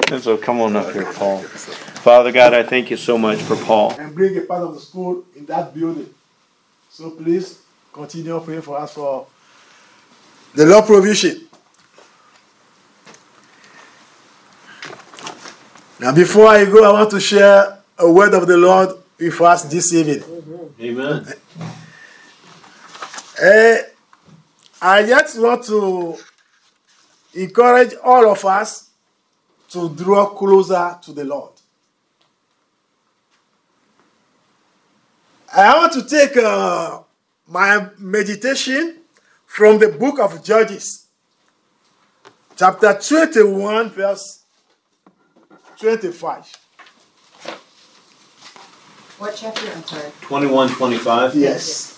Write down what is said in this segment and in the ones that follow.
And so come on up here, Paul. Father God, I thank you so much for Paul. And bring a part of the school in that building. So please continue praying for us for the Lord provision. Now before I go, I want to share a word of the Lord with us this evening. Amen. I just want to encourage all of us to draw closer to the Lord. I want to take my meditation from the book of Judges, chapter 21, verse 25. What chapter? I'm sorry. 21:25. Yes.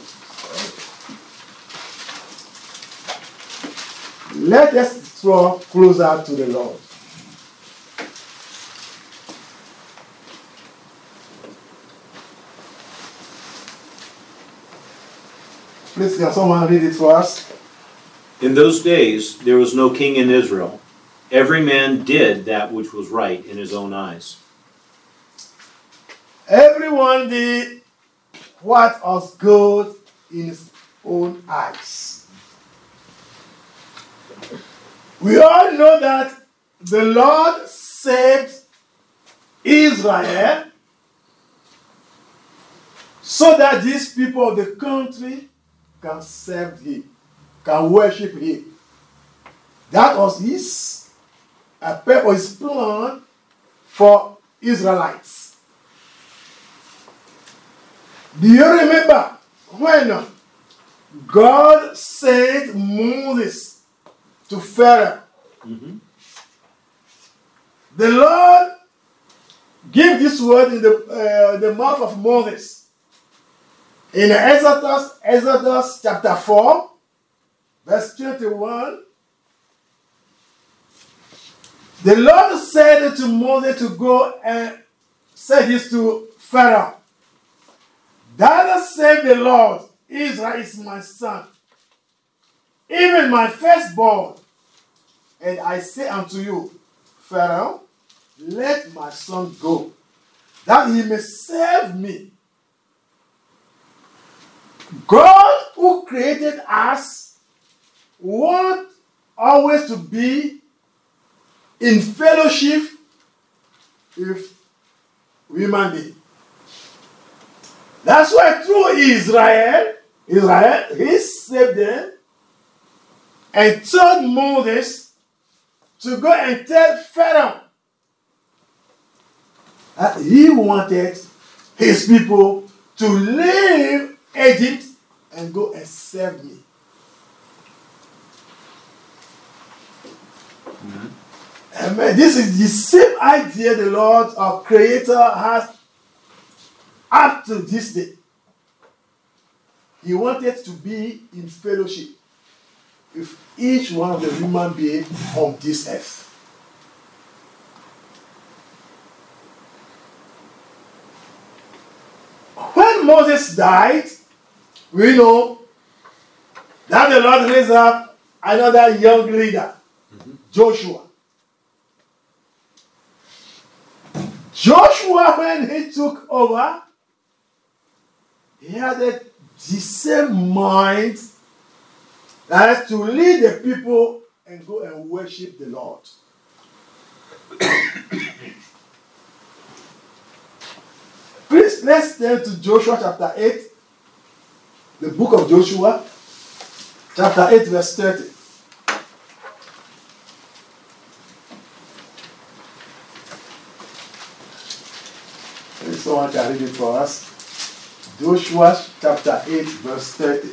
Let us draw closer to the Lord. Please, can someone read it for us? In those days, there was no king in Israel. Every man did that which was right in his own eyes. Everyone did what was good in his own eyes. We all know that the Lord saved Israel so that these people of the country can serve him, can worship him. That was his purpose, his plan for Israelites. Do you remember when God sent Moses to Pharaoh? Mm-hmm. The Lord gave this word in the mouth of Moses. In Exodus chapter 4, verse 21, the Lord said to Moses to go and say this to Pharaoh. Thus said the Lord, Israel is my son, even my firstborn. And I say unto you, Pharaoh, let my son go, that he may serve me. God who created us wants always to be in fellowship with human beings. That's why through Israel, he saved them and told Moses to go and tell Pharaoh that he wanted his people to leave Egypt and go and serve me. Mm-hmm. Amen. This is the same idea the Lord, our Creator, has up to this day. He wanted to be in fellowship with each one of the human beings on this earth. When Moses died, we know that the Lord raised up another young leader, Joshua. Joshua, when he took over, he had the same mind as to lead the people and go and worship the Lord. Please, let's turn to Joshua chapter 8, the book of Joshua, chapter 8, verse 30. And someone can read it for us. Joshua chapter 8, verse 30.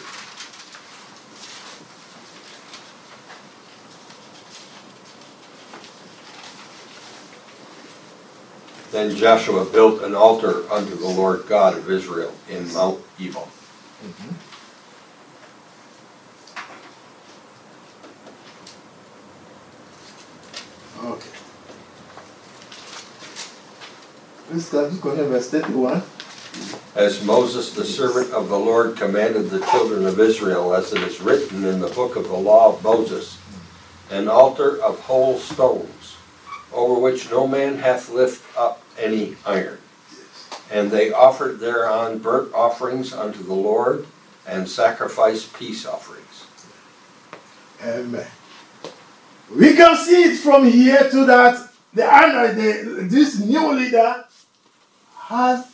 Then Joshua built an altar unto the Lord God of Israel in Mount Ebal. Mm-hmm. Okay. Please continue verse 31. As Moses the servant of the Lord commanded the children of Israel, as it is written in the book of the law of Moses, an altar of whole stones, over which no man hath lift up any iron. And they offered thereon burnt offerings unto the Lord, and sacrificed peace offerings. Amen. We can see it from here too that this new leader has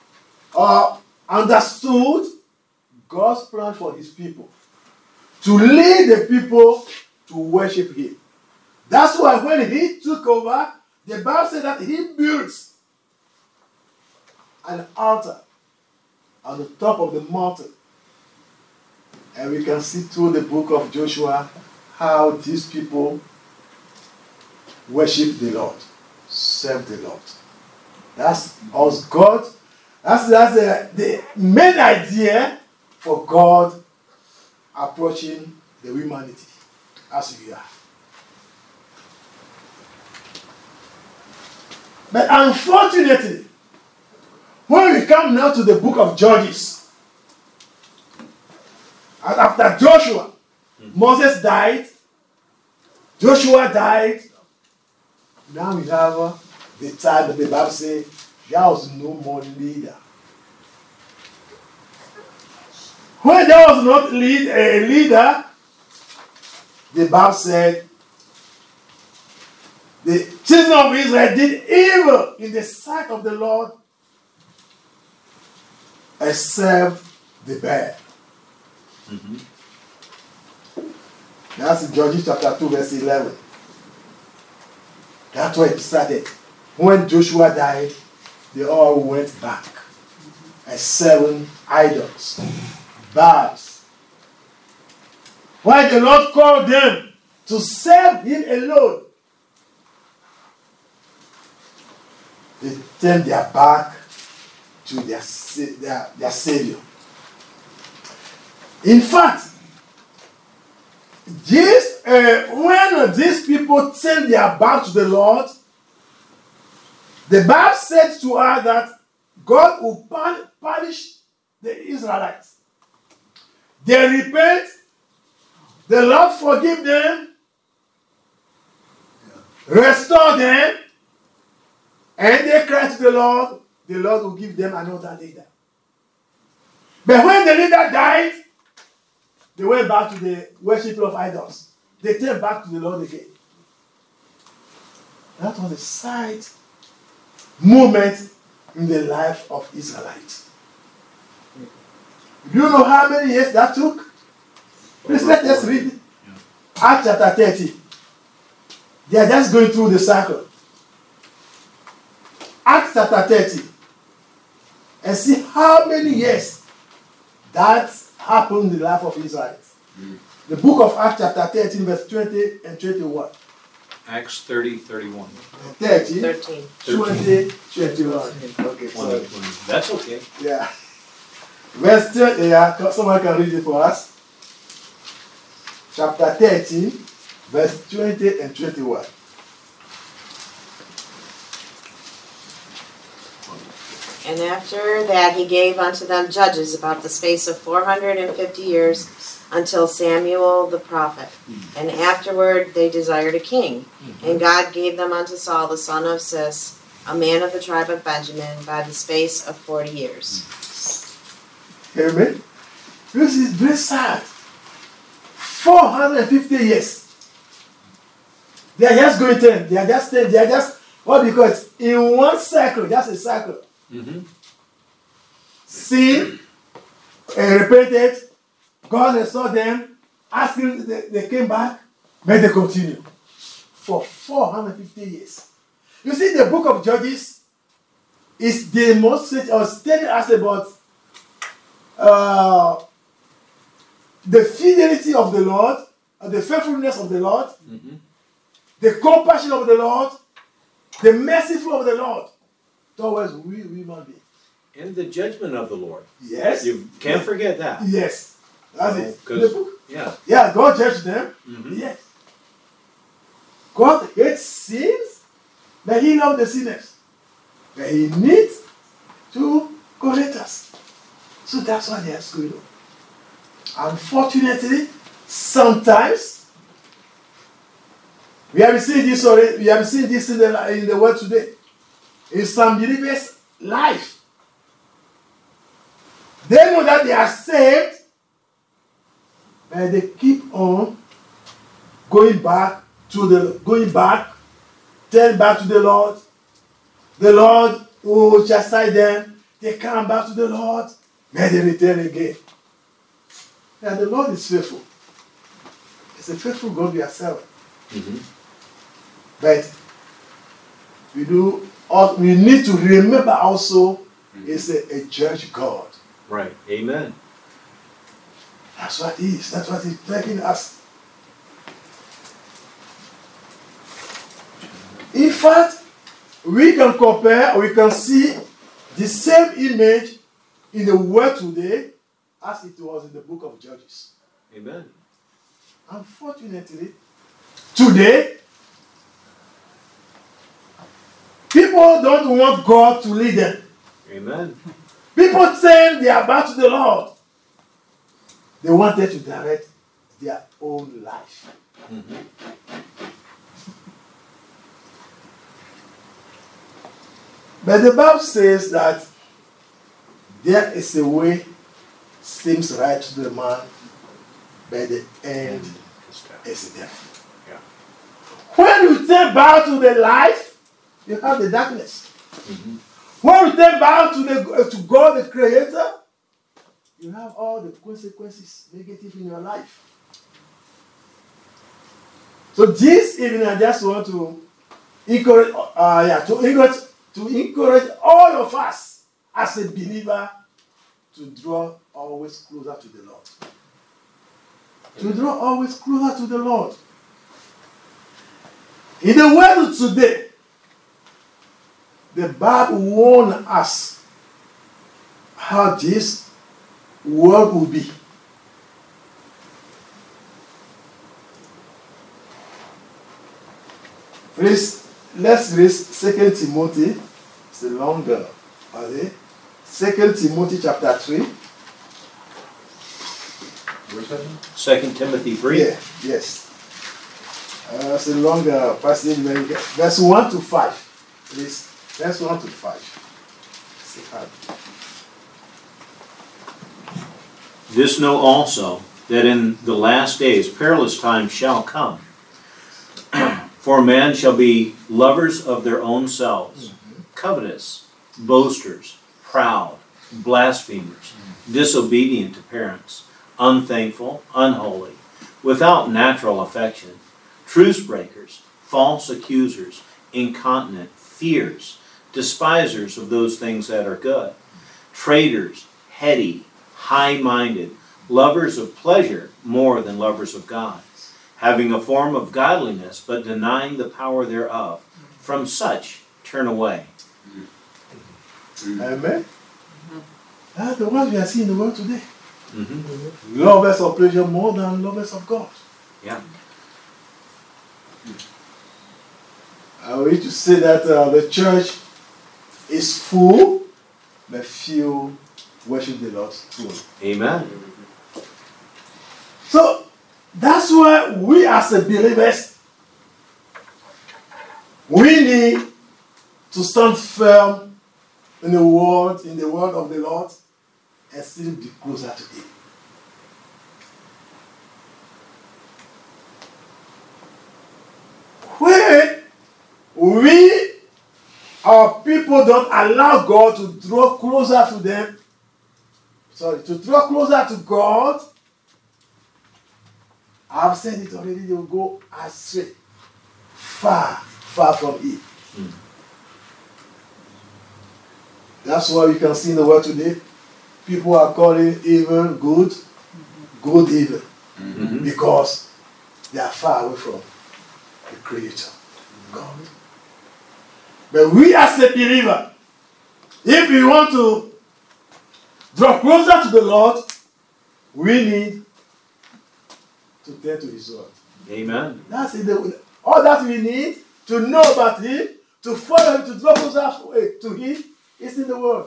understood God's plan for his people. To lead the people to worship him. That's why when he took over, the Bible said that he built an altar on the top of the mountain. And we can see through the book of Joshua how these people worship the Lord, serve the Lord. That's us God. That's the main idea for God approaching the humanity as we are. But unfortunately, when we come now to the book of Judges, and after Joshua, Moses died, Joshua died, now we have the time that the Bible says there was no more leader. When there was not a leader, the Bible said the children of Israel did evil in the sight of the Lord except the bear. Mm-hmm. That's in Judges chapter 2 verse 11. That's where it started. When Joshua died, they all went back. And 7 idols, Baals. Why the Lord called them to serve him alone, they turned their back to their Savior. In fact, when these people turned their back to the Lord, the Bible said to us that God will punish the Israelites. They repent, the Lord forgive them, restore them, and they cry to the Lord will give them another leader. But when the leader died, they went back to the worship of idols. They turned back to the Lord again. That was a sad moment in the life of Israelites. Do you know how many years that took? Please let us read Acts chapter 30. They are just going through the cycle. Acts chapter 30. And see how many years that happened in the life of Israel. The book of Acts chapter 13 verse 20 and 21. Acts 30, 31. 30, 13. 20, 21. Okay, sorry. That's okay. Yeah. Verse 30, yeah, someone can read it for us. Chapter 13, verse 20 and 21. And after that he gave unto them judges about the space of 450 years until Samuel the prophet. And afterward they desired a king. And God gave them unto Saul the son of Cis, a man of the tribe of Benjamin, by the space of 40 years. Amen. This is very sad. 450 years. They are just going 10. They are just 10. They are just, what because in one cycle, just a cycle. Mm-hmm. Sin, repented, God restored them, asking, they came back, but they continue for 450 years. You see, the book of Judges is demonstrating or telling us about the fidelity of the Lord, the faithfulness of the Lord, the compassion of the Lord, the merciful of the Lord towards we human beings. And the judgment of the Lord. Yes. You can't forget that. Yes. That's it. The book. Yeah. Yeah, God judged them. Mm-hmm. Yes. God hates sins, but he loves the sinners. But he needs to correct us. So that's why they are going on. Unfortunately, sometimes We have seen this already. We have seen this in the world today. In some believers' life, they know that they are saved, but they keep on going back, turn back to the Lord. The Lord will chastise them. They come back to the Lord, but they return again. And the Lord is faithful. It's a faithful God we are serving. Mm-hmm. But we need to remember also, it's a judge God. Right. Amen. That's what he is. That's what he's telling us. In fact, we can compare, we can see the same image in the world today as it was in the book of Judges. Amen. Unfortunately, today, people don't want God to lead them. Amen. People saying they are back to the Lord. They wanted to direct their own life. Mm-hmm. But the Bible says that there is a way seems right to the man, but the end is death. Yeah. When you turn back to the life, you have the darkness. Mm-hmm. When you turn back to God, the Creator, you have all the consequences negative in your life. So this evening, I just want to encourage all of us as a believer to draw always closer to the Lord. To draw always closer to the Lord. In the world today, the Bible warns us how this world will be. Please, let's read 2 Timothy. It's a longer. 2 Timothy chapter 3. Where's that? 2 Timothy 3. Yeah, yes. It's a longer passage. Verse 1 to 5. Please, verse 1 to 5. This know also, that in the last days perilous times shall come. For men shall be lovers of their own selves, covetous, boasters, proud, blasphemers, disobedient to parents, unthankful, unholy, without natural affection, truce breakers, false accusers, incontinent, fierce, despisers of those things that are good, traitors, heady, high-minded, lovers of pleasure more than lovers of God, having a form of godliness, but denying the power thereof. From such turn away. Amen. That's the ones we are seeing in the world today. Mm-hmm. Lovers of pleasure more than lovers of God. Yeah. I wish to say that the church is full, but few worship the Lord fully. Amen. So that's why we as a believers, we need to stand firm in the word of the Lord, and still be closer to Him. When our people don't allow God to draw closer to them, to draw closer to God, I've said it already, they will go astray, far from Him. Mm. That's why you can see in the world today, people are calling evil good, good evil, Mm-hmm. because they are far away from the Creator, God. But we as a believer, if we want to draw closer to the Lord, we need to turn to His word. Amen. That's it. All that we need to know about Him, to follow Him, to draw closer to Him, is in the word.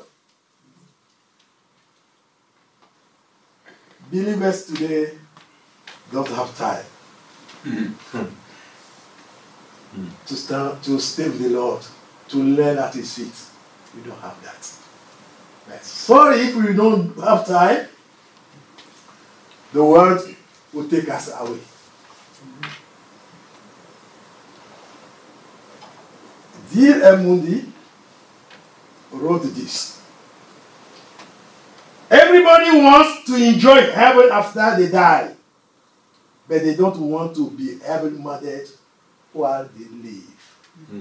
Believers today don't have time. to stay with the Lord, to learn at His feet. We don't have that. Right. Sorry if we don't have time. The world will take us away. D.L. Moody wrote this. Everybody wants to enjoy heaven after they die, but they don't want to be heaven-minded while they live.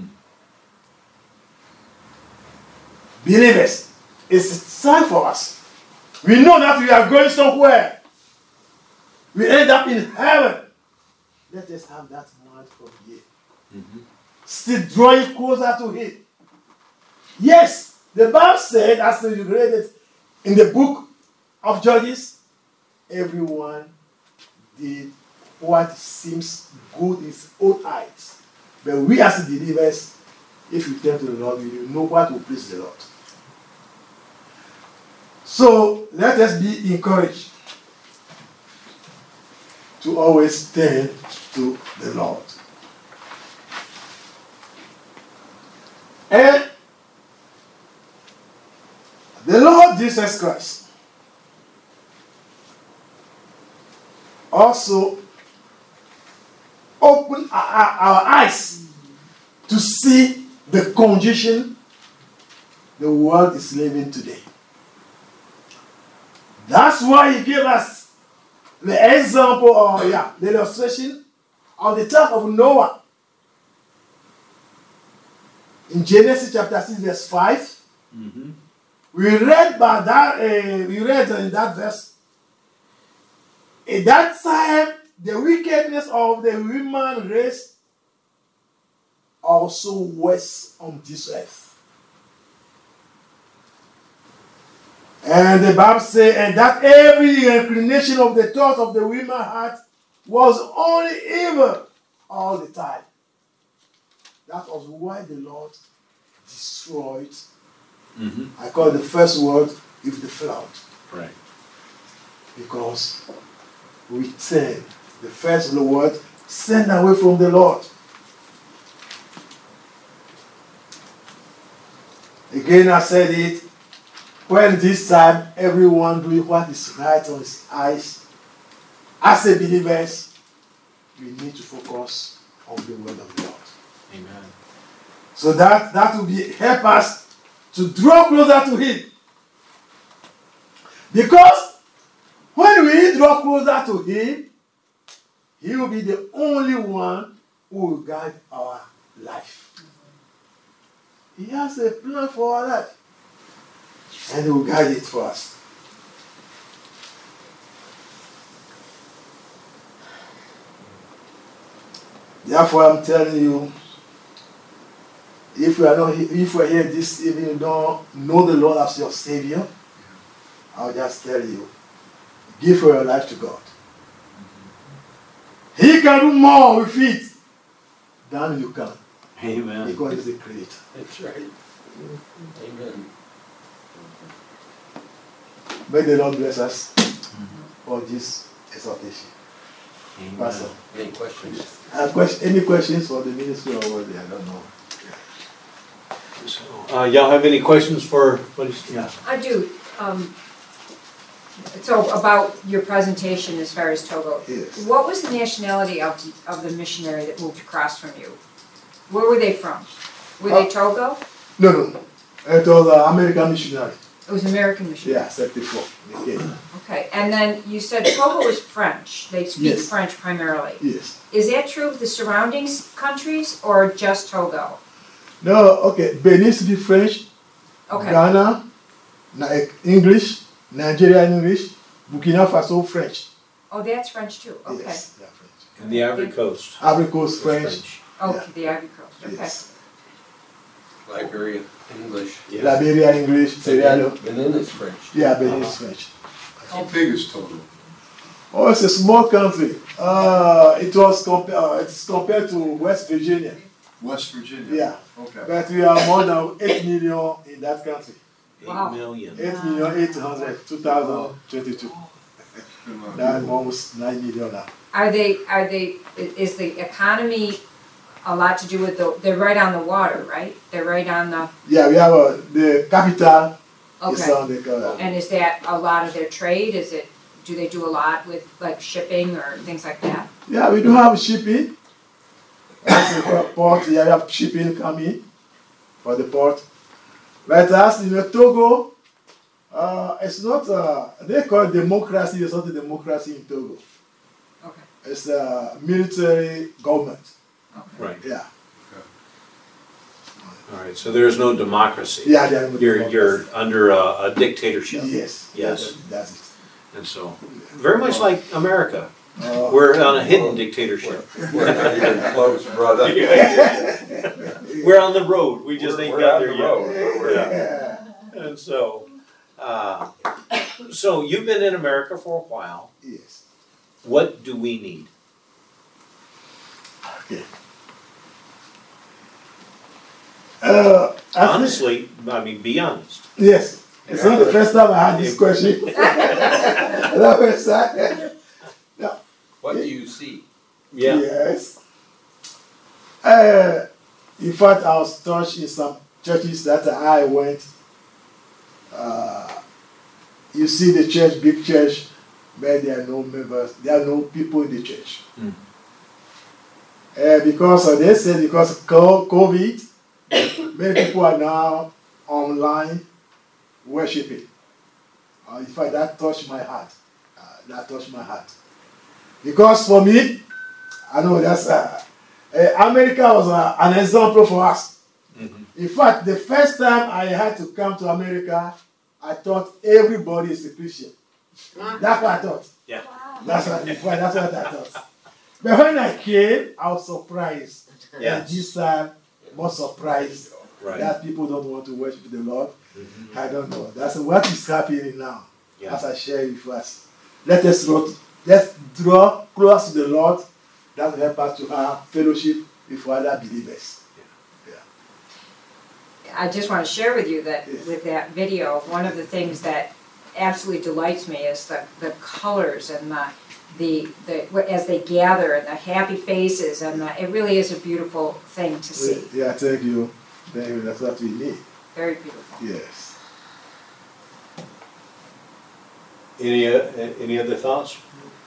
Believers, it's time for us. We know that we are going somewhere. We end up in heaven. Let us have that mind from here. Still drawing closer to Him. Yes, the Bible said, as you read it in the book of Judges, everyone did what seems good in his own eyes. But we as believers, if we turn to the Lord, we will know what will please the Lord. So let us be encouraged to always turn to the Lord. And the Lord Jesus Christ also opened our eyes to see the condition the world is living today. That's why He gave us the example, or the illustration of the time of Noah. In Genesis chapter 6, verse 5, we read about that. We read in that verse. At that time, the wickedness of the human race also was on this earth. And the Bible says, and that every inclination of the thought of the human heart was only evil all the time. That was why the Lord destroyed. I call the first word is the flood. Right. Because we turn. The first word, send away from the Lord. Again, I said it. When this time everyone doing what is right on his eyes, as a believers, we need to focus on the word of God. Amen. So that will help us to draw closer to Him. Because when we draw closer to Him, He will be the only one who will guide our life. He has a plan for our life. And He will guide it for us. Therefore, I'm telling you, if we are here this evening, you don't know the Lord as your Savior, I'll just tell you, give your life to God. He can do more with it than you can. Amen. Because He's the Creator. That's right. Amen. May the Lord bless us for this exhortation. Amen. Pastor, Any questions? any questions for the ministry or what? I don't know. Y'all have any questions for what is? Yeah. I do. So about your presentation as far as Togo. Yes. What was the nationality of the missionary that moved across from you? Where were they from? Were they Togo? No. It was an American missionary. It was American missionary. Yeah, 74. Okay, and then you said Togo is French. They speak Yes. French primarily. Yes. Is that true of the surrounding countries or just Togo? No, okay. Benin speak French. Okay. Ghana, English. Nigeria English. Burkina Faso French. Oh, that's French too. Okay. Yes, yeah, French. And the Ivory Coast. Ivory Coast is French. Okay, Yeah. the Ivory Coast. Okay. Yes. Liberia, English. Yeah. Liberia English. Sierra Leone. Benin is French. Yeah, Benin is French. How big is Togo? Oh, it's a small country. It's compared to West Virginia. West Virginia? Yeah. Okay. But we are more than 8 million in that country. 8 Wow. million. 8,800,000, 2022. That's almost 9 million now. Is the economy a lot to do with they're right on the water, right? They're right on the, Yeah, we have the capital is okay. on the And is that a lot of their trade? Do they do a lot with like shipping or things like that? Yeah, we do have shipping. As the port, yeah, we have shipping coming for the port. But as in Togo, it's not, they call it democracy, it's not a democracy in Togo. Okay. It's a military government. Right. Yeah. All right. So there's no democracy. Yeah, they are no You're democracy. under a dictatorship. Yes. Yes. That's it. And so, very much like America, Uh, we're on a hidden dictatorship. We're not even close, brother. We're on the road. We just ain't We're got on there the yet. road, but we're- yeah. And so, so you've been in America for a while. Yes. What do we need? Okay. I think- Honestly, I mean, be honest. Yes. It's not the first time I had this question. The first time. What do you see? Yeah. Yes. In fact, I was touched in some churches that I went. You see the church, big church, but there are no members, there are no people in the church. Because they said because of COVID, many people are now online worshiping. In fact, that touched my heart. Because for me, I know that's America was an example for us. In fact, the first time I had to come to America, I thought everybody is a Christian. That's what I thought. Yeah. That's what I thought. But when I came, I was surprised. Yes. And this time, more surprised Right. that people don't want to worship the Lord. I don't know. That's what is happening now. Yeah. As I share with us. Let's draw close to the Lord. That will help us to have fellowship with other believers. I just want to share with you that Yes. with that video, one of the things that absolutely delights me is the colors and the as they gather and the happy faces and it really is a beautiful thing to see. Yeah, thank you. Thank you. That's what we need. Very beautiful. Yes. Any other thoughts?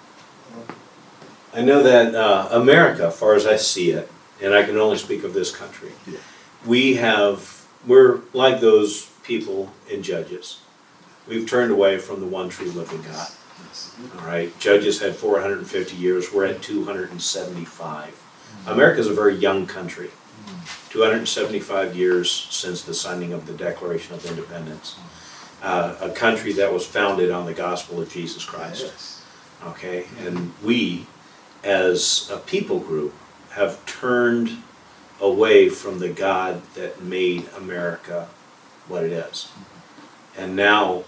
I know that America, as far as I see it, and I can only speak of this country, Yeah. we're like those people in Judges. We've turned away from the one true living God. All right, Judges had 450 years. We're at 275. America is a very young country. 275 years since the signing of the Declaration of Independence. A country that was founded on the gospel of Jesus Christ. Yes. Okay, and we, as a people group, have turned away from the God that made America what it is. And now,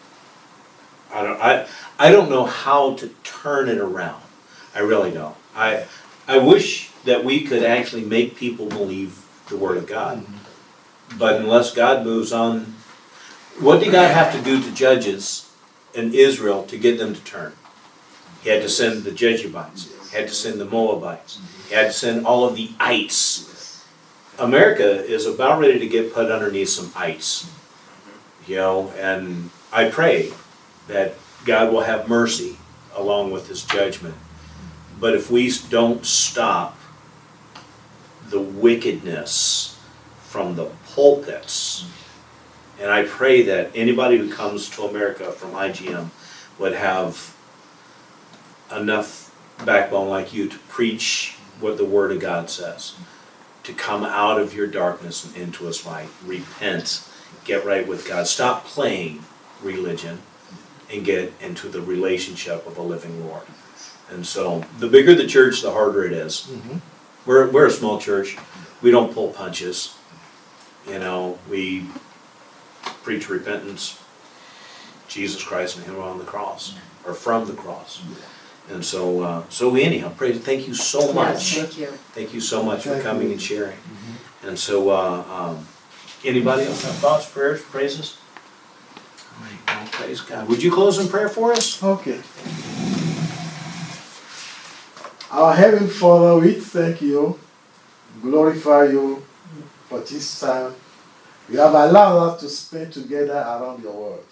I don't know how to turn it around. I really don't. I wish that we could actually make people believe the Word of God. But unless God moves on, what did God have to do to Judges in Israel to get them to turn? He had to send the Jebusites. He had to send the Moabites. He had to send all of the ites. America is about ready to get put underneath some ice. You know, and I pray that God will have mercy along with His judgment. But if we don't stop the wickedness from the pulpits, and I pray that anybody who comes to America from IGM would have enough backbone like you to preach what the Word of God says, to come out of your darkness and into His light, repent, get right with God, stop playing religion, and get into the relationship of a living Lord. And so, the bigger the church, the harder it is. We're a small church. We don't pull punches. You know, we preach repentance, Jesus Christ and Him on the cross, or from the cross. And so, anyhow, praise. Thank you so much. Yes, thank you. Thank you so much for Thank coming you. and sharing. And so, anybody else have thoughts, prayers, praises? All right, well, praise God. Would you close in prayer for us? Okay. Our Heavenly Father, we thank you glorify you for this time you have allowed us to spend together around your word.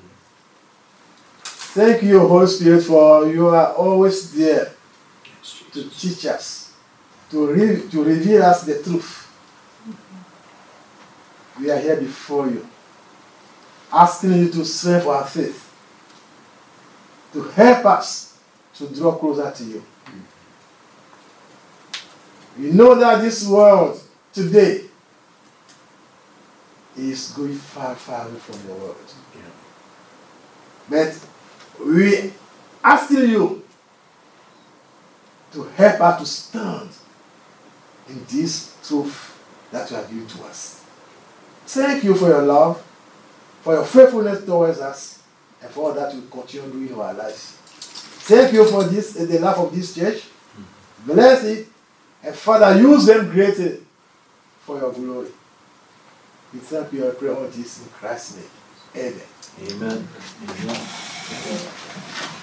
Thank you, Holy Spirit, for you are always there to teach us, to reveal us the truth. We are here before you, asking you to strengthen our faith, to help us to draw closer to you. We know that this world today is going far, far away from your word. But we asking you to help us to stand in this truth that you have given to us. Thank you for your love, for your faithfulness towards us, and for all that you continue doing in our lives. Thank you for this, the life of this church. Bless it, and Father, use them greatly for your glory. We thank you and pray all this in Christ's name. Amen. Amen. Amen.